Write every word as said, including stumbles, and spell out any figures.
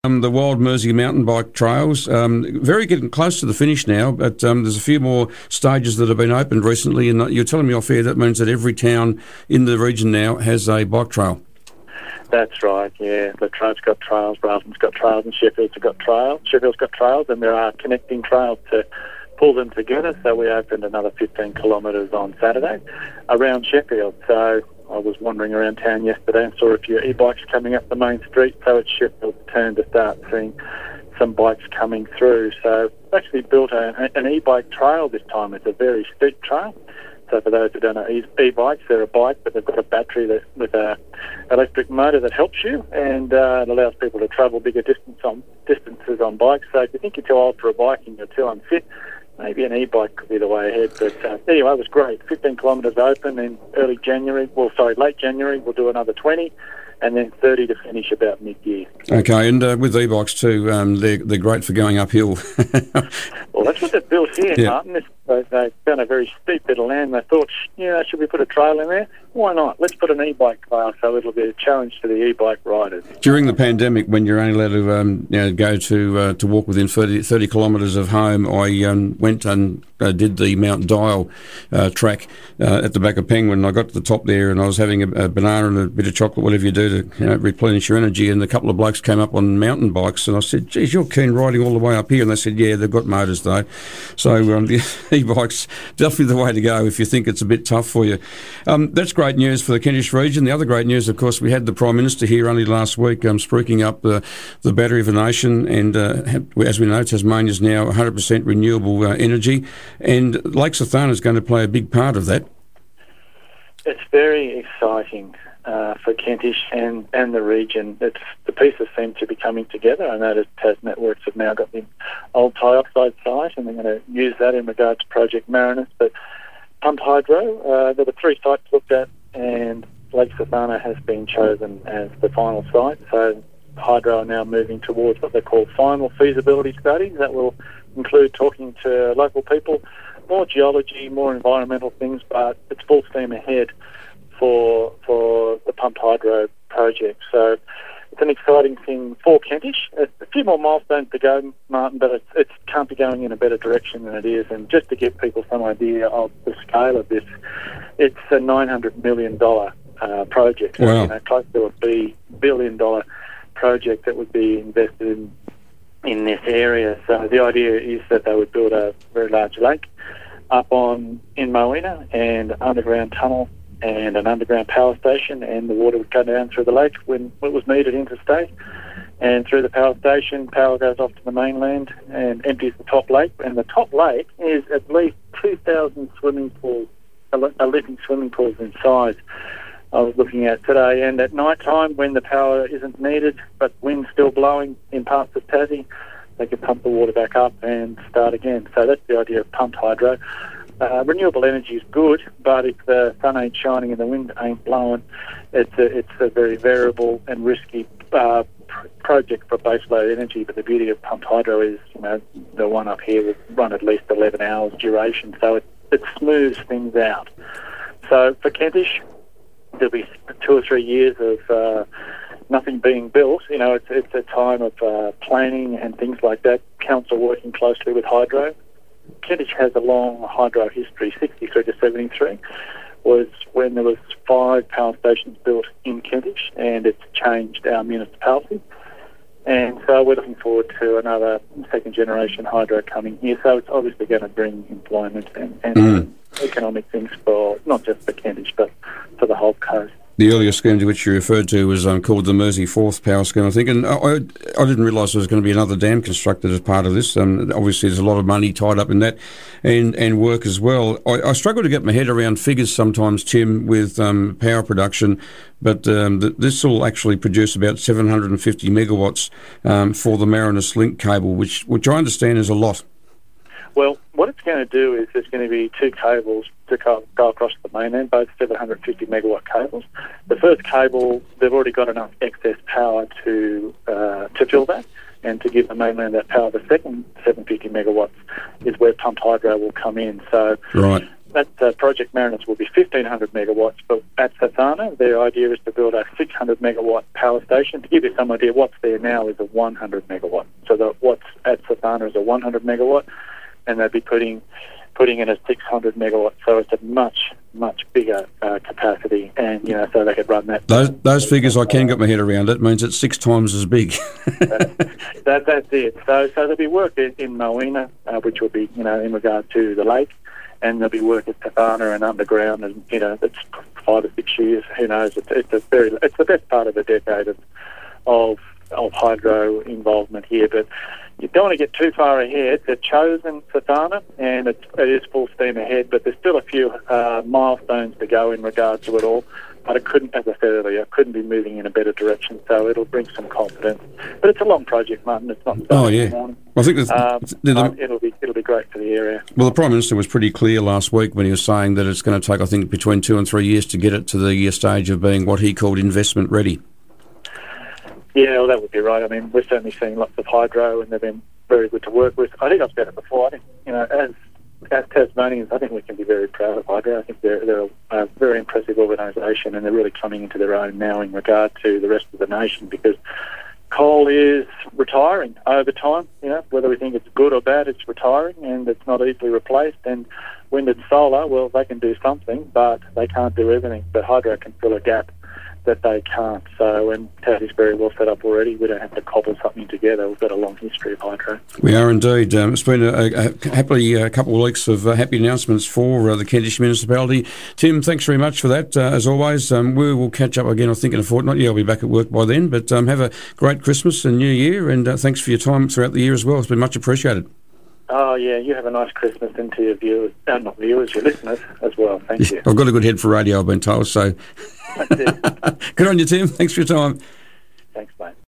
Um, the Wild Mersey mountain bike trails, um, very getting close to the finish now, but um, there's a few more stages that have been opened recently, and you're telling me off here that means that every town in the region now has a bike trail. That's right, yeah. Latrobe's got trails, Bralton's got trails, and Sheffield's got trails. Sheffield's got trails, and there are connecting trails to pull them together. So we opened another fifteen kilometres on Saturday around Sheffield. So I was wandering around town yesterday and saw a few e-bikes coming up the main street. So it's Sheffield's turn to start seeing some bikes coming through. So we've actually built a, an e-bike trail this time. It's a very steep trail. So for those who don't know e-bikes, they're a bike, but they've got a battery that, with a electric motor that helps you, and uh, it allows people to travel bigger distance on, distances on bikes. So if you think you're too old for a bike and you're too unfit, maybe an e-bike could be the way ahead. But uh, anyway, it was great. fifteen kilometres open in early January. Well, sorry, late January. We'll do another twenty, and then thirty to finish about mid-year. Okay, and uh, with e-bikes too, um, they're, they're great for going uphill. Well, that's what they've built here, yeah. Martin. This, they, they found a very steep bit of land. They thought, yeah, should we put a trail in there? Why not? Let's put an e-bike trail, so it'll be a challenge to the e-bike riders. During the pandemic, when you're only allowed to um, you know, go to uh, to walk within thirty, thirty kilometres of home, I um, went and uh, did the Mount Dial uh, track uh, at the back of Penguin. I got to the top there, and I was having a, a banana and a bit of chocolate, whatever you do to you know, replenish your energy. And a couple of blokes came up on mountain bikes, and I said, "Geez, you're keen riding all the way up here?" And they said, "Yeah, they've got motors though." So um, the e-bikes definitely the way to go if you think it's a bit tough for you. Um, that's great news for the Kentish region. The other great news, of course, we had the Prime Minister here only last week um, spruiking up the, the battery of a nation, and uh, as we know, Tasmania is now one hundred percent renewable uh, energy, and Lake Sethana is going to play a big part of that. It's very exciting uh, for Kentish and, and the region. It's, the pieces seem to be coming together. I noticed Tas Networks have now got the old Tioxide site, and they're going to use that in regard to Project Marinus. But Pumped Hydro, uh, there were three sites looked at, and Lake Sethana has been chosen as the final site. So Hydro are now moving towards what they call final feasibility studies. That will include talking to local people, more geology, more environmental things, but it's full steam ahead for for the Pumped Hydro project. So it's an exciting thing for Kentish. A few more milestones to go, Martin, but it it's, can't be going in a better direction than it is. And just to give people some idea of the scale of this, it's a nine hundred million dollars uh, project. So, wow. You know, close to a b- billion dollar project that would be invested in, in this area. So the idea is that they would build a very large lake up on in Moena, and underground tunnel and an underground power station, and the water would go down through the lake when it was needed interstate, and through the power station, power goes off to the mainland and empties the top lake, and the top lake is at least two thousand swimming pools, a living swimming pools in size. I was looking at today, and at night time when the power isn't needed but wind's still blowing in parts of Tassie, they can pump the water back up and start again. So that's the idea of pumped hydro. Uh, renewable energy is good, but if the sun ain't shining and the wind ain't blowing, it's a, it's a very variable and risky uh, pr- project for baseload energy. But the beauty of pumped hydro is, you know, the one up here will run at least eleven hours duration, so it, it smooths things out. So for Kentish, there'll be two or three years of uh, nothing being built. You know, it's, it's a time of uh, planning and things like that. Council working closely with Hydro. Kentish has a long hydro history. sixty-three to seventy-three was when there was five power stations built in Kentish, and it's changed our municipality. And so we're looking forward to another second generation hydro coming here. So it's obviously going to bring employment and, and mm. economic things for not just for Kentish, but for the whole coast. The earlier scheme to which you referred to was um, called the Mersey Fourth Power Scheme, I think, and I, I didn't realise there was going to be another dam constructed as part of this. Um, obviously, there's a lot of money tied up in that, and, and work as well. I, I struggle to get my head around figures sometimes, Tim, with um, power production, but um, th- this will actually produce about seven hundred fifty megawatts um, for the Marinus Link cable, which which I understand is a lot. Well, what it's going to do is there's going to be two cables to go, go across the mainland, both seven hundred fifty megawatt cables. The first cable, they've already got enough excess power to uh, to fill that and to give the mainland that power. The second seven hundred fifty megawatts is where pumped hydro will come in. So right. that uh, Project Marinus will be fifteen hundred megawatts, but at Sathana, their idea is to build a six hundred megawatt power station. To give you some idea, what's there now is a one hundred megawatt. So the, what's at Sathana is a one hundred megawatt, and they'll be putting putting in a six hundred megawatt. So it's a much, much bigger uh, capacity, and, you know, so they could run that. Those those figures I can get my head around. It means it's six times as big. that, that, that's it. So, so there'll be work in, in Moena, uh, which will be, you know, in regard to the lake, and there'll be work at Sathana and underground, and, you know, it's five or six years. Who knows? It's, it's a very, it's the best part of a decade of of, of hydro involvement here, but you don't want to get too far ahead. They've chosen Sathana, and it, it is full steam ahead, but there's still a few uh, milestones to go in regard to it all. But it couldn't, as I said earlier, couldn't be moving in a better direction, so it'll bring some confidence. But it's a long project, Martin. It's not. Oh yeah. Well, I think there's, um, the, the, it'll be it'll be great for the area. Well, the Prime Minister was pretty clear last week when he was saying that it's going to take, I think, between two and three years to get it to the stage of being what he called investment ready. Yeah, well, that would be right. I mean, we're certainly seeing lots of hydro, and they've been very good to work with. I think I've said it before. I think, you know, as as Tasmanians, I think we can be very proud of hydro. I think they're they're a very impressive organisation, and they're really coming into their own now in regard to the rest of the nation, because coal is retiring over time. You know, whether we think it's good or bad, it's retiring, and it's not easily replaced. And wind and solar, well, they can do something, but they can't do everything. But hydro can fill a gap that they can't. So, and Tassie's very well set up already. We don't have to cobble something together. We've got a long history of hydro. We are indeed. Um, it's been a, a happily a couple of weeks of uh, happy announcements for uh, the Kentish municipality. Tim, thanks very much for that. Uh, as always, um, we will catch up again, I think, in a fortnight. Yeah, I'll be back at work by then. But um, have a great Christmas and New Year, and uh, thanks for your time throughout the year as well. It's been much appreciated. Oh, yeah, you have a nice Christmas, and to your viewers, uh, not viewers, your listeners as well. Thank yeah, you. I've got a good head for radio, I've been told, so... Good on you, Tim. Thanks for your time.